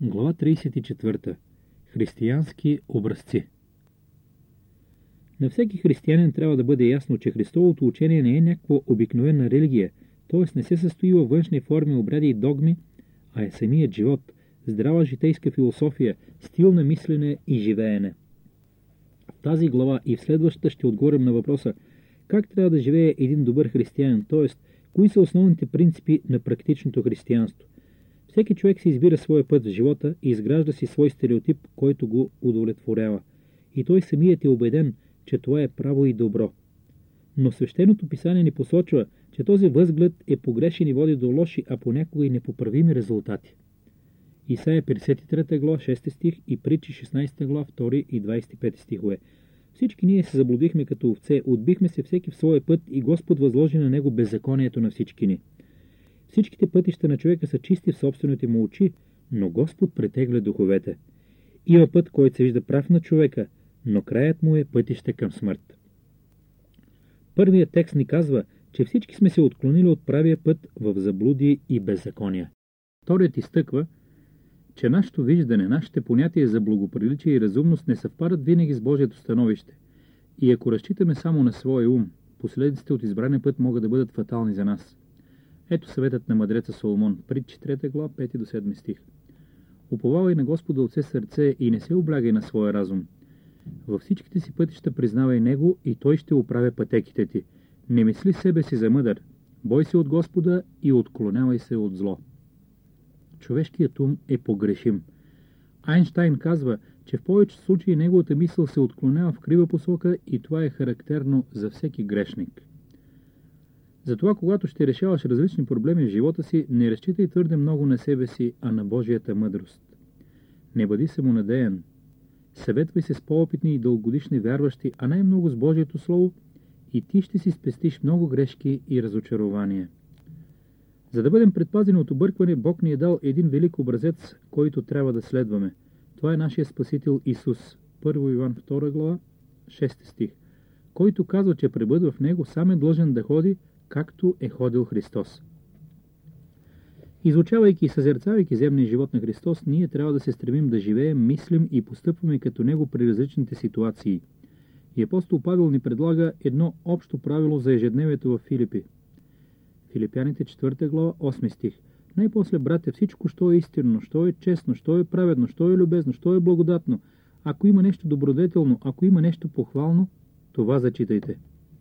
Глава 34. Християнски образци. На всеки християнин трябва да бъде ясно, че Христовото учение не е някаква обикновена религия, т.е. не се състои във външни форми, обряди и догми, а е самият живот, здрава житейска философия, стил на мислене и живеене. В тази глава и в следващата ще отговорим на въпроса как трябва да живее един добър християнин, т.е. кои са основните принципи на практичното християнство. Всеки човек си избира своя път в живота и изгражда си свой стереотип, който го удовлетворява. И той самият е убеден, че това е право и добро. Но свещеното писание ни посочва, че този възглед е погрешен и води до лоши, а понякога и непоправими резултати. Исаия 53 глава 6 стих и Притчи 16 глава 2 и 25 стихове. Всички ние се заблудихме като овце, отбихме се всеки в своя път и Господ възложи на него беззаконието на всички ни. Всичките пътища на човека са чисти в собствените му очи, но Господ претегля духовете. Има път, който се вижда прав на човека, но краят му е пътище към смърт. Първият текст ни казва, че всички сме се отклонили от правия път в заблуди и беззакония. Вторият изтъква, че нашето виждане, нашите понятия за благоприличие и разумност не съвпадат винаги с Божието становище. И ако разчитаме само на своя ум, последиците от избрания път могат да бъдат фатални за нас. Ето съветът на мъдреца Соломон, Притчи 3 глава 5 до 7 стих. Уповавай на Господа от все сърце и не се облягай на своя разум. Във всичките си пътища признавай Него и Той ще оправя пътеките ти. Не мисли себе си за мъдър. Бой се от Господа и отклонявай се от зло. Човешкият ум е погрешим. Айнщайн казва, че в повечето случаи неговата мисъл се отклонява в крива посока и това е характерно за всеки грешник. Затова, когато ще решаваш различни проблеми в живота си, не разчитай твърде много на себе си, а на Божията мъдрост. Не бъди самонадеян. Съветвай се с по-опитни и дългогодишни вярващи, а най-много с Божието Слово, и ти ще си спестиш много грешки и разочарования. За да бъдем предпазени от объркване, Бог ни е дал един велик образец, който трябва да следваме. Това е нашия Спасител Исус. 1 Йоан 2 глава 6 стих. Който казва, че пребъдва в Него, сам е длъжен да ходи, както е ходил Христос. Изучавайки и съзерцавайки земния живот на Христос, ние трябва да се стремим да живеем, мислим и постъпваме като Него при различните ситуации. И апостол Павел ни предлага едно общо правило за ежедневието в Филипи. Филипяните 4 глава 8 стих. Най-после, брате, всичко, що е истинно, що е честно, що е праведно, що е любезно, що е благодатно, ако има нещо добродетелно, ако има нещо похвално, това зачитайте.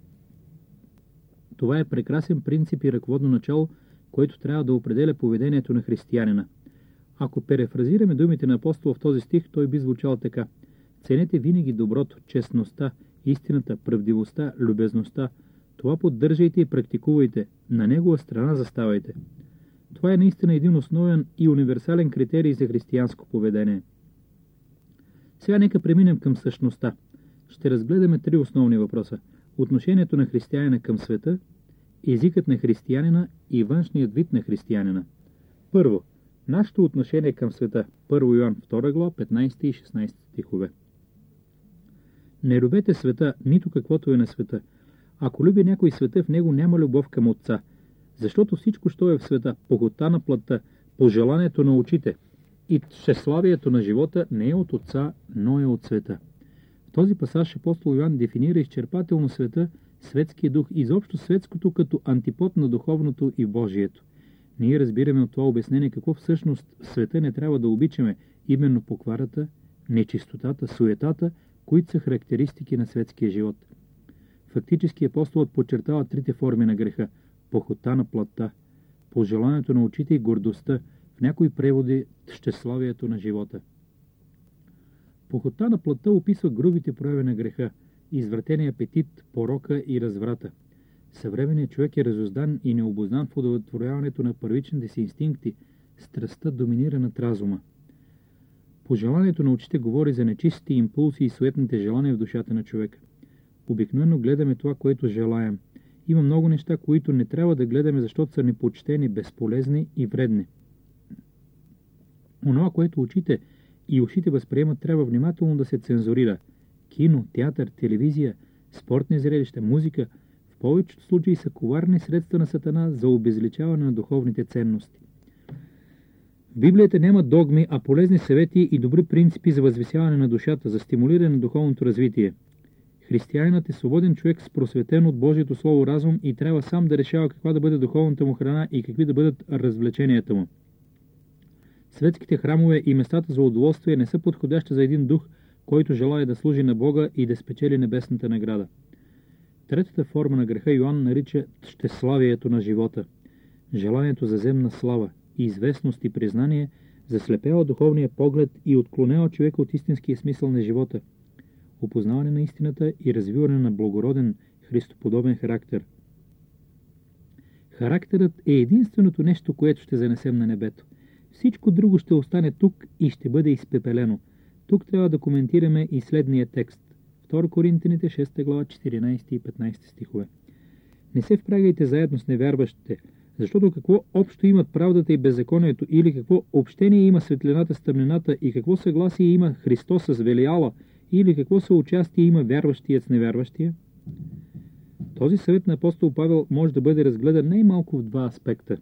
Това е прекрасен принцип и ръководно начало, което трябва да определя поведението на християнина. Ако перефразираме думите на апостола в този стих, той би звучал така: ценете винаги доброто, честността, истината, правдивостта, любезността. Това поддържайте и практикувайте, на негова страна заставайте. Това е наистина един основен и универсален критерий за християнско поведение. Сега нека преминем към същността. Ще разгледаме три основни въпроса: отношението на християнина към света, езикът на християнина и външният вид на християнина. Първо, нашето отношение към света. 1 Йоан 2 глава 15 и 16 стихове. Не любете света, нито каквото е на света. Ако люби някой света, в него няма любов към Отца. Защото всичко, що е в света, похота на плътта, пожеланието на очите и тщеславието на живота, не е от Отца, но е от света. В този пасаж апостол Йоан дефинира изчерпателно света, светския дух, изобщо светското като антипод на духовното и Божието. Ние разбираме от това обяснение какво всъщност света не трябва да обичаме, именно покварата, нечистотата, суетата, които са характеристики на светския живот. Фактически апостолът подчертава трите форми на греха: похота на плътта, пожеланието на очите и гордостта, в някои преводи тщеславието на живота. Похота на плътта описва грубите прояви на греха, извратения апетит, порока и разврата. Съвременният човек е разуздан и необузнан в удовлетворяването на първичните си инстинкти, страстта доминира над разума. Пожеланието на очите говори за нечистите импулси и суетните желания в душата на човека. Обикновено гледаме това, което желаем. Има много неща, които не трябва да гледаме, защото са непочтени, безполезни и вредни. Онова, което очите и ушите възприемат, трябва внимателно да се цензурира. Кино, театър, телевизия, спортни зрелища, музика в повечето случаи са коварни средства на Сатана за обезличаване на духовните ценности. В Библията няма догми, а полезни съвети и добри принципи за възвисяване на душата, за стимулиране на духовното развитие. Християнинът е свободен човек с просветен от Божието Слово разум и трябва сам да решава каква да бъде духовната му храна и какви да бъдат развлеченията му. Светските храмове и местата за удоволствие не са подходящи за един дух, който желая да служи на Бога и да спечели небесната награда. Третата форма на греха Йоан нарича тщеславието на живота. Желанието за земна слава, известност и признание заслепява духовния поглед и отклонява човека от истинския смисъл на живота, опознаване на истината и развиване на благороден, христоподобен характер. Характерът е единственото нещо, което ще занесем на небето. Всичко друго ще остане тук и ще бъде изпепелено. Тук трябва да коментираме и следния текст. 2 Коринтяните 6 глава 14 и 15 стихове. Не се впрягайте заедно с невярващите, защото какво общо имат правдата и беззаконието, или какво общение има светлината с тъмнината и какво съгласие има Христос с Велиала, или какво съучастие има вярващият с невярващия? Този съвет на апостол Павел може да бъде разгледан най-малко в два аспекта.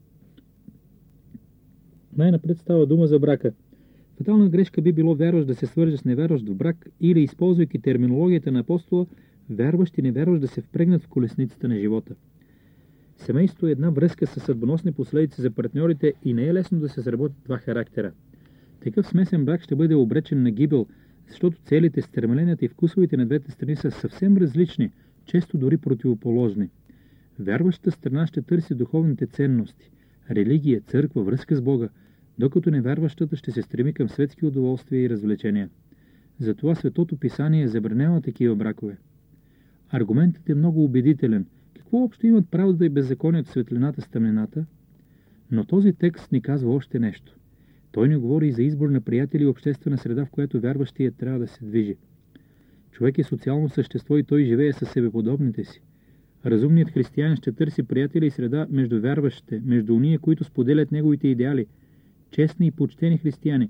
Най-напред става дума за брака. Фатална грешка би било вярващ да се свърже с невярващ в брак или, използвайки терминологията на апостола, вярващ и невярващ да се впрегнат в колесницата на живота. Семейство е една връзка с съдбоносни последици за партньорите и не е лесно да се сработят два характера. Такъв смесен брак ще бъде обречен на гибел, защото целите, стремленията и вкусовете на двете страни са съвсем различни, често дори противоположни. Вярващата страна ще търси духовните ценности, религия, църква, връзка с Бога, докато невярващата ще се стреми към светски удоволствия и развлечения. Затова Светото Писание забранява такива бракове. Аргументът е много убедителен. Какво общо имат правдата и беззаконието, светлината с тъмнината? Но този текст ни казва още нещо. Той ни говори и за избор на приятели и обществена среда, в която вярващият трябва да се движи. Човек е социално същество и той живее със себеподобните си. Разумният християнин ще търси приятели и среда между вярващите, между уния, които споделят неговите идеали, честни и почтени християни.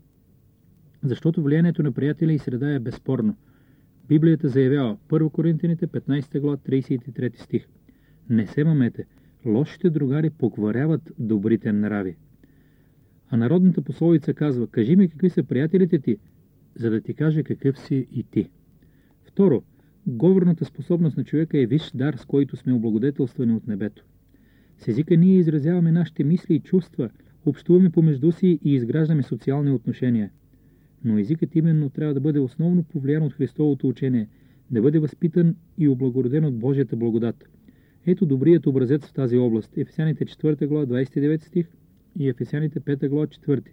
Защото влиянието на приятели и среда е безспорно. Библията заявява 1 Коринтяните 15 глава 33 стих. Не се мамете, лошите другари покваряват добрите нрави. А народната пословица казва: кажи ми какви са приятелите ти, за да ти каже какъв си и ти. Второ, говорната способност на човека е висш дар, с който сме облагодетелствани от небето. С езика ние изразяваме нашите мисли и чувства, общуваме помежду си и изграждаме социални отношения. Но езикът именно трябва да бъде основно повлиян от Христовото учение, да бъде възпитан и облагороден от Божията благодат. Ето добрият образец в тази област. Ефесяните 4 глава 29 стих и Ефесяните 5 глава 4.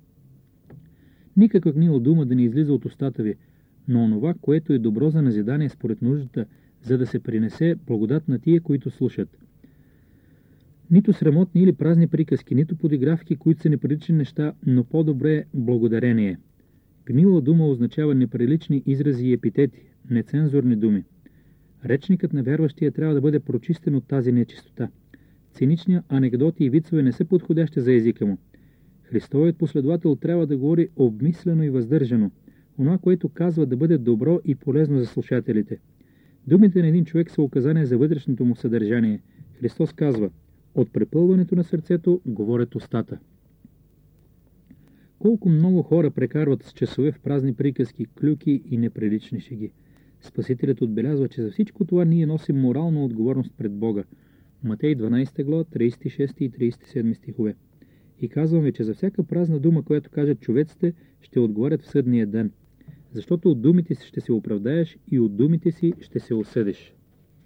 Никаква гнила дума да не излиза от устата ви, но онова, което е добро за назидание според нуждата, за да се принесе благодат на тия, които слушат. Нито срамотни или празни приказки, нито подигравки, които са неприлични неща, но по-добре благодарение. Гнила дума означава неприлични изрази и епитети, нецензурни думи. Речникът на вярващия трябва да бъде прочистен от тази нечистота. Цинични анекдоти и вицове не са подходящи за езика му. Христовият последовател трябва да говори обмислено и въздържано. Онова, което казва, да бъде добро и полезно за слушателите. Думите на един човек са указания за вътрешното му съдържание. Христос казва: от препълването на сърцето говорят устата. Колко много хора прекарват с часове в празни приказки, клюки и неприлични шеги. Спасителят отбелязва, че за всичко това ние носим морална отговорност пред Бога. Матей 12 глава 36 и 37 стихове. И казваме, че за всяка празна дума, която кажат човеците, ще отговарят в съдния ден. Защото от думите си ще се оправдаеш и от думите си ще се осъдиш.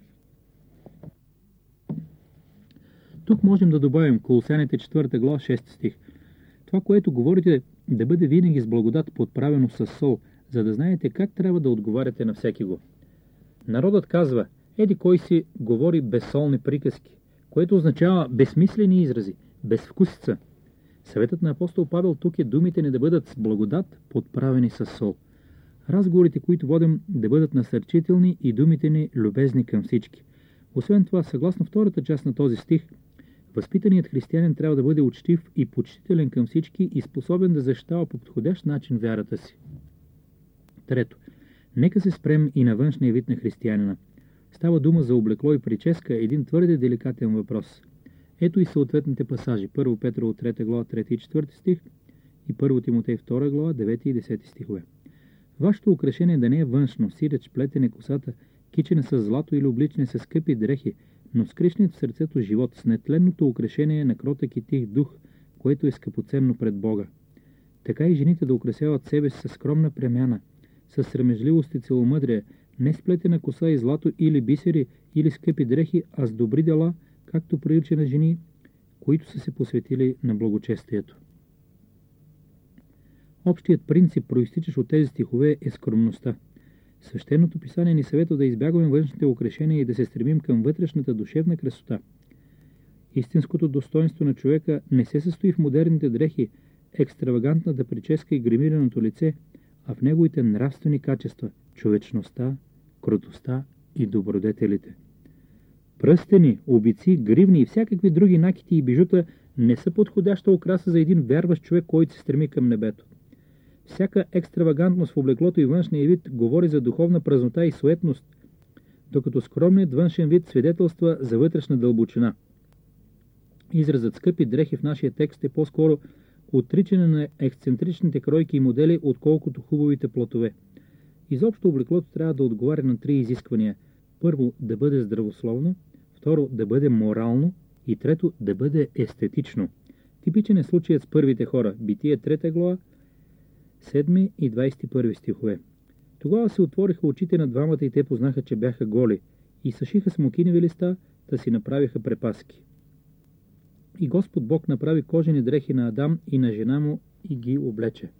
Тук можем да добавим Колосяните 4 глава 6 стих. Това, което говорите, да бъде винаги с благодат подправено със сол, за да знаете как трябва да отговаряте на всеки го. Народът казва: еди кой си говори безсолни приказки, което означава безсмислени изрази, безвкусица. Съветът на апостол Павел тук е думите ни да бъдат с благодат подправени със сол. Разговорите, които водим, да бъдат насърчителни и думите ни любезни към всички. Освен това, съгласно втората част на този стих, възпитаният християнин трябва да бъде учтив и почтителен към всички и способен да защитава по подходящ начин вярата си. Трето, нека се спрем и на външния вид на християнина. Става дума за облекло и прическа, един твърде деликатен въпрос. Ето и съответните пасажи. 1 Петрово 3 глава 3 и 4 стих и 1 Тимотей 2 глава 9 и 10 стихове. Вашето украшение да не е външно, сиреч, плетене косата, кичене с злато или обличане с скъпи дрехи, но скришният в сърцето живот, с нетленното украшение на кротък и тих дух, което е скъпоценно пред Бога. Така и жените да украсяват себе си със скромна премяна, с срамежливост и целомъдрие, не с плетена коса и злато или бисери, или скъпи дрехи, а с добри дела, както прилича на жени, които са се посветили на благочестието. Общият принцип, проистичащ от тези стихове, е скромността. Свещеното писание ни съветва да избягваме външните украшения и да се стремим към вътрешната душевна красота. Истинското достоинство на човека не се състои в модерните дрехи, екстравагантната прическа и гримираното лице, а в неговите нравствени качества – човечността, кротостта и добродетелите. Пръстени, обици, гривни и всякакви други накити и бижута не са подходяща украса за един вярващ човек, който се стреми към небето. Всяка екстравагантност в облеклото и външния вид говори за духовна празнота и суетност, докато скромният външен вид свидетелства за вътрешна дълбочина. Изразът скъпи дрехи в нашия текст е по-скоро отричане на ексцентричните кройки и модели, отколкото хубавите платове. Изобщо облеклото трябва да отговаря на 3 изисквания. Първо, да бъде здравословно, второ, да бъде морално и трето, да бъде естетично. Типичен е случаят с първите хора. Битие 3 глава, 7 и 21 стихове. Тогава се отвориха очите на двамата и те познаха, че бяха голи, и съшиха смокинови листа, да си направиха препаски. И Господ Бог направи кожени дрехи на Адам и на жена му и ги облече.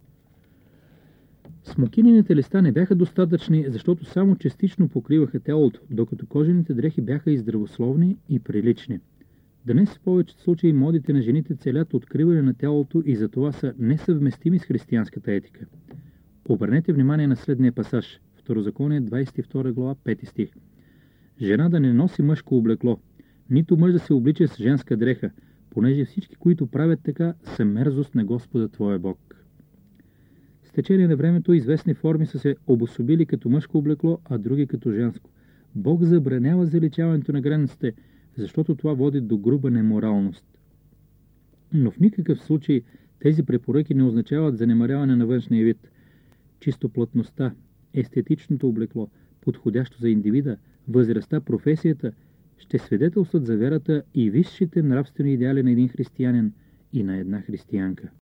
Смокинените листа не бяха достатъчни, защото само частично покриваха тялото, докато кожените дрехи бяха и здравословни и прилични. Днес в повечето случаи модите на жените целят откриване на тялото и затова са несъвместими с християнската етика. Обърнете внимание на следния пасаж. Второзаконие 22 глава 5 стих. Жена да не носи мъжко облекло, нито мъж да се облича с женска дреха, понеже всички, които правят така, са мерзост на Господа твоя Бог. С течение на времето известни форми са се обособили като мъжко облекло, а други като женско. Бог забранява заличаването на границите, защото това води до груба неморалност. Но в никакъв случай тези препоръки не означават занемаряване на външния вид. Чистоплътността, естетичното облекло, подходящо за индивида, възрастта, професията ще свидетелстват за вярата и висшите нравствени идеали на един християнин и на една християнка.